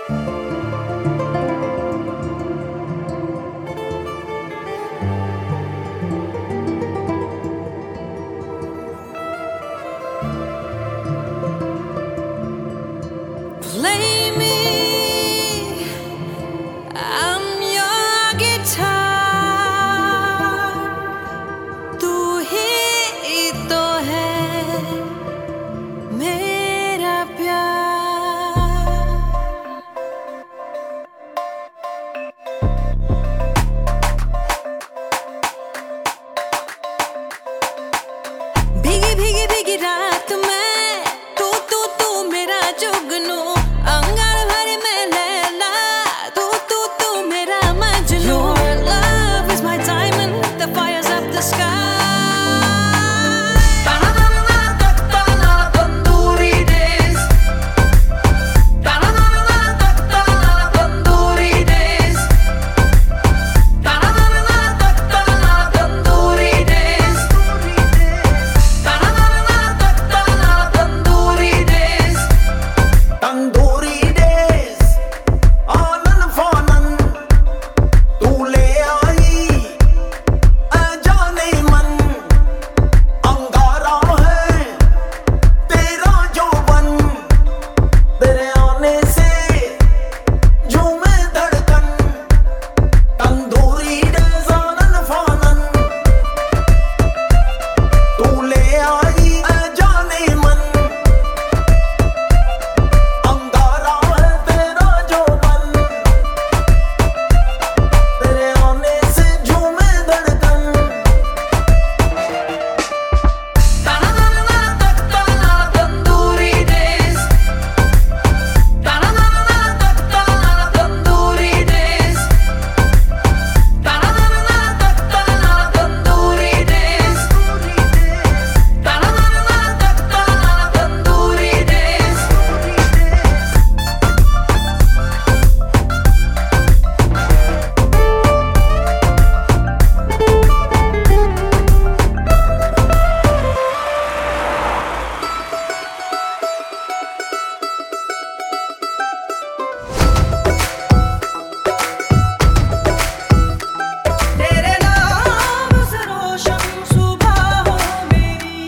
Play me, I'm your guitar. तू ही तो है मेरा प्यार. भीगी भीगी भीगी रात में तू तू तू मेरा जुगनू. अंगार भरे में लैला तू तू तू मेरा Majnu. Your love is my diamond that fires up the sky. Tandoori days. Tandoori days. Tandoori days. Tandoori days आनन फानन तू ले आई जाने मन. अंगारा है तेरा यौवन तेरे आने से झूमे धड़कन. तंदूरी डेज आनन फानन तू ले आई जाने मन. अंगारा है तेरा यौवन तेरे आने से झूमे धड़कन. Tandoori days. Tandoori days. Tandoori days. Tandoori days. तेरे नाम से रोशन सुबह हो मेरी.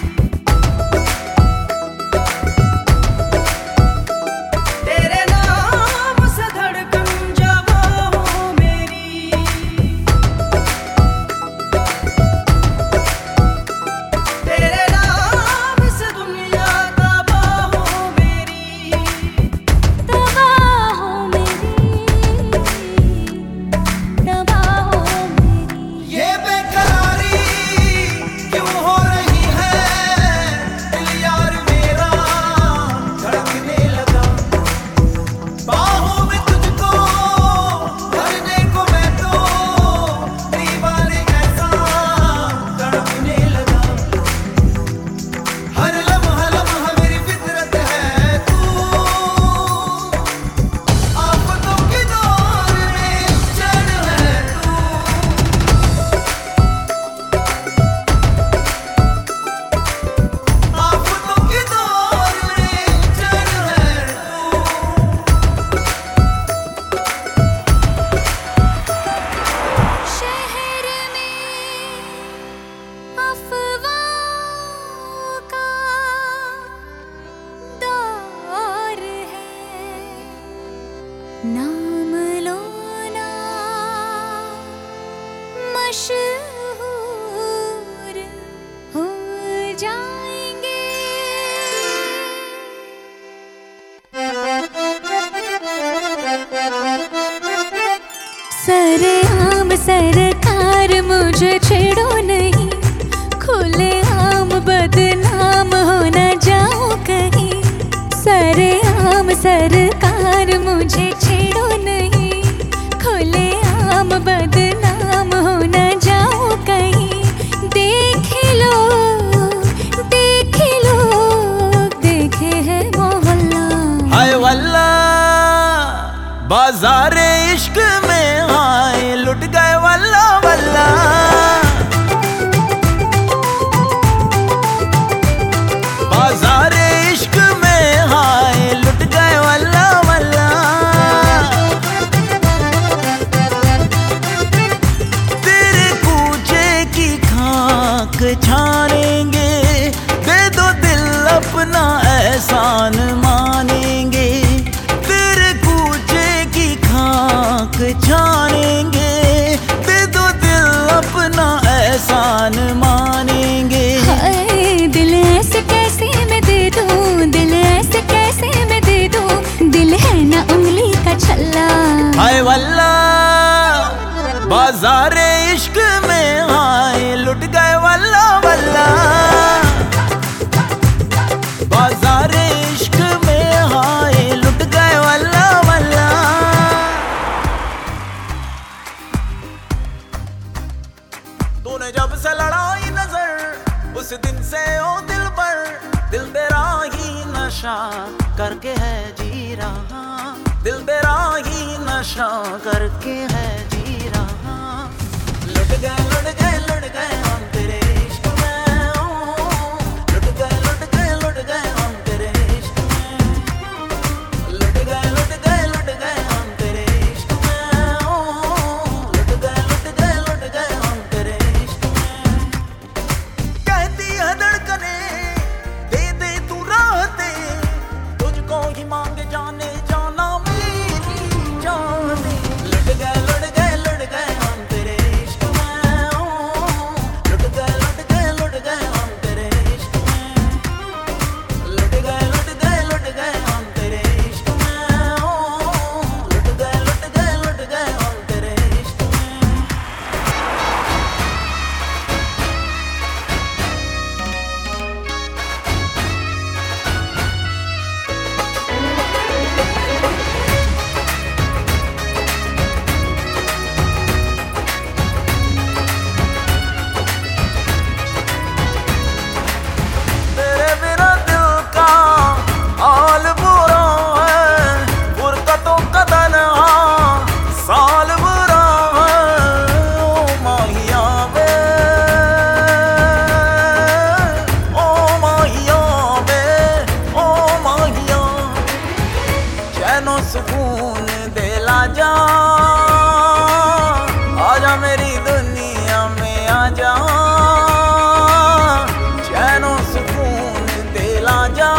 तेरे नाम से धड़कन जवां हो मेरी. तेरे नाम से दुनिया तबाह हो मेरी. तबाह हो मेरी. तबाह हो मेरी. ये बेकरारी क्यों हो रही है दिल यार मेरा धड़कने लगा. बाहों में तुझको भरने को मैं तो दीवाने जैसा तड़पने लगा. हर लम्हा लम्हा मेरी फितरत है तू. आफतों के दौर में चैन है तू. आफतों के दौर में चैन है तू. शहर में अफवाहों का दौर है. नाम लो ना मशहूर हो जाएंगे. सरेआम सरकार मुझे छेड़ो नहीं. खुले आम बदनाम हो न जाऊं कहीं. सरेआम सरकार मुझे छेड़ो नहीं. खुले आम बदनाम हो न जाऊं कहीं. देख लो देखे है मोहल्ला. हाय वल्ला बाजारे इश्क में आए लुट गए वल्ला वल्ला. बाजारे इश्क में आए लुट गए वल्ला वल्ला. दिल है ना उंगली का छल्ला। हाय वल्ला बाजारे इश्क में आए लुट गए वल्ला वल्ला। बाजारे इश्क में आए लुट गए वल्ला वल्ला। तूने जब से लड़ाई नजर उस दिन से ओ दिल पर, दिल तेरा ही नशा करके है जी रहा, दिल तेरा ही नशा करके है जी रहा। लुट गए हम तेरे इश्क में, लुट गए हम तेरे इश्क में, लुट गए हम तेरे इश्क में, लुट गए हम तेरे इश्क में। कहती है धड़कने दे दे तू राहते, तुझको ही मांगे जाने जाना मेरी जाने। लुट गए हम तेरे इश्क में, लुट गए हम तेरे इश्क में, लुट गए हम तेरे इश्क में, लुट गए हम तेरे इश्क में। तेरे बिना दिल का हाल बुरा है, फुरकतों का तन्हा साल बुरा है। ओ माहिया वे, ओ माहिया वे, ओ माहिया। चैनो सुकून दिला जा, आजा मेरी दुनिया में आजा। चैनो सुकून दिला जा,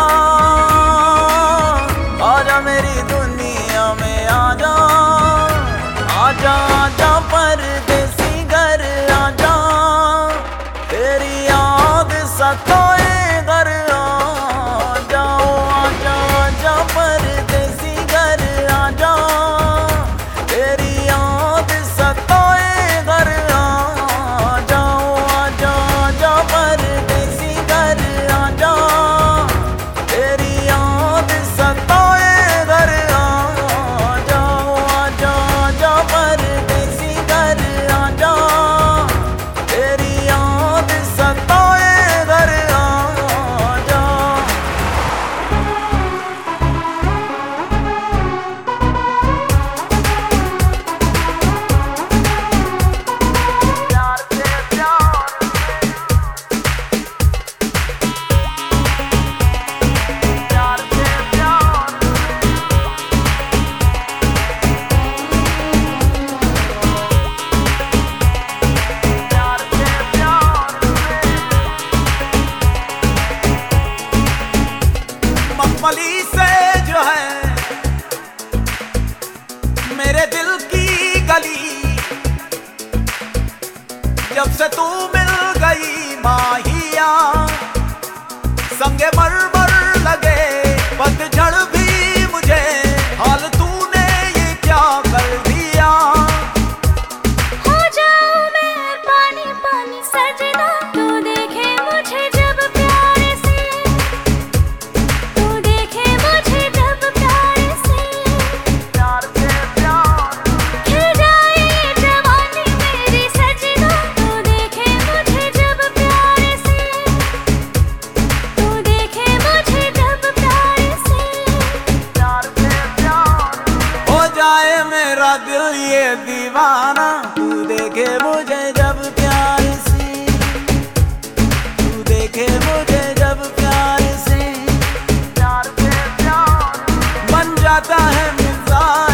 आजा मेरी दुनिया में आजा। आजा आजा परदेसी घर आजा, तेरी याद सताए घर आजा। आजा आजा परदेसी घर आजा, तेरी याद सताए घर आजा। आजा आजा परदेसी घर आजा, तेरी याद सताए घर आजा। आजा आजा परदेसी घर आजा, तेरी याद सताए घर आजा। प्यार से प्यार प्यार से प्यार प्यार से प्यार। मखमली से जो है मेरे दिल की गली, जब से तू मिल गई माहिया, संगे मरमर लगे पतझड़ भी मुझे। हाल तूने ये क्या कर दिया। हो जाऊं मैं पानी पानी सजना, तू देखे मुझे जब प्यार से, तू देखे मुझे जब प्यार से। प्यार से प्यार खिल जाए ये जवानी मेरी सजना, तू देखे मुझे जब प्यार से, तू देखे मुझे जब प्यार से। प्यार से प्यार हो जाए मेरा दिल ये दीवाना, तू देखे मुझे जब प्यार से, तू देखे मुझे जब प्यार से। प्यार से प्यार बन जाता है मिजाज